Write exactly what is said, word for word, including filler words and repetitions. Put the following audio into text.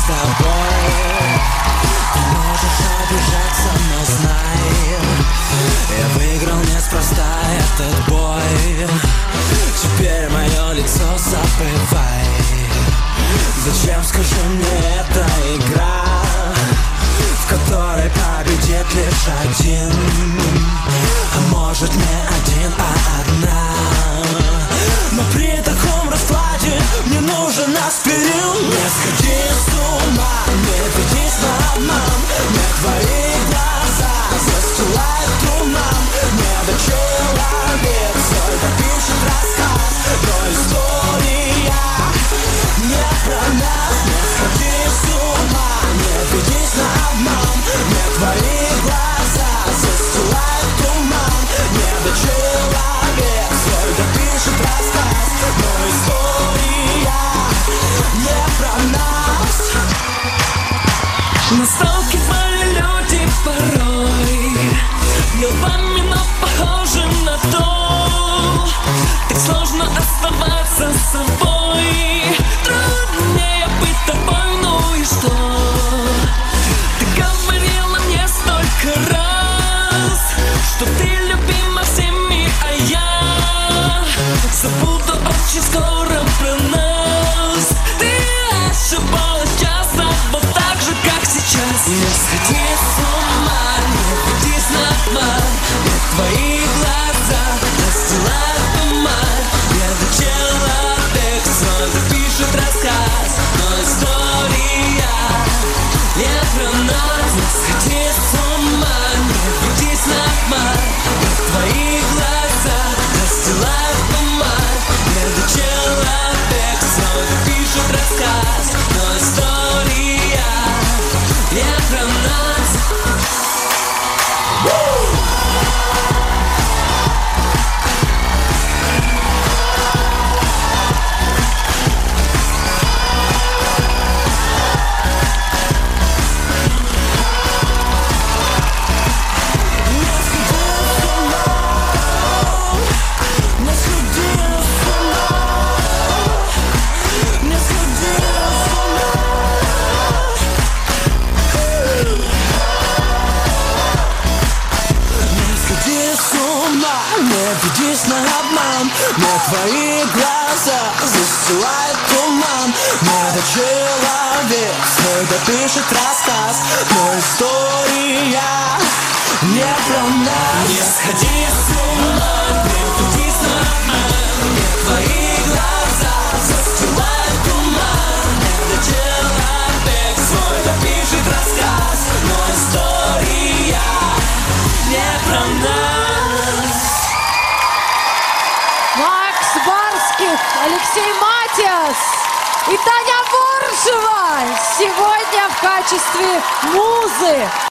тобой. Ты можешь обижаться, но знай, я выиграл неспроста этот бой. Теперь мое лицо забывай. Зачем, скажи мне, эта игра, в которой победит лишь один, а может не один, а одна. Но при таком раскладе мне нужен аспирин. Не сходи с ума, не ведись на обман. Мне твои глаза застилают туман. Не до человек, только пишет рассказ, но история не про нас. Не сходи с ума, не ведись на обман. Мне твои глаза застилают туман. Не до человек, только пишет рассказ, но история не про нас. Нас сталкивали люди порой головами, но похожи на то. Так сложно оставаться собой, труднее быть тобой, ну и что? Ты говорила мне столько раз, что ты любима всеми, а я забуду очень скоро про нас. Ты ошибалась часто, вот так же, как сейчас. Не сходи с ума, не ведись на обман. Мне твои глаза застилают туман. Я до человек, свой пишет рассказ, но история не про нас. Не сходи с ума, не ведись на обман. Мне твои глаза застилают туман. Я до человек, свой пишет рассказ, но история не про нас. Не ведись на обман, мне твои глаза застилают туман. Не до человек, свой допишет рассказ, но история не про нас. Не сходи с ума, не ведись на обман. Мне твои глаза застилают туман. Не до человек, свой допишет рассказ, но история не про нас. Макс Барских, Алексей Матиас и Таня Боржева сегодня в качестве музы.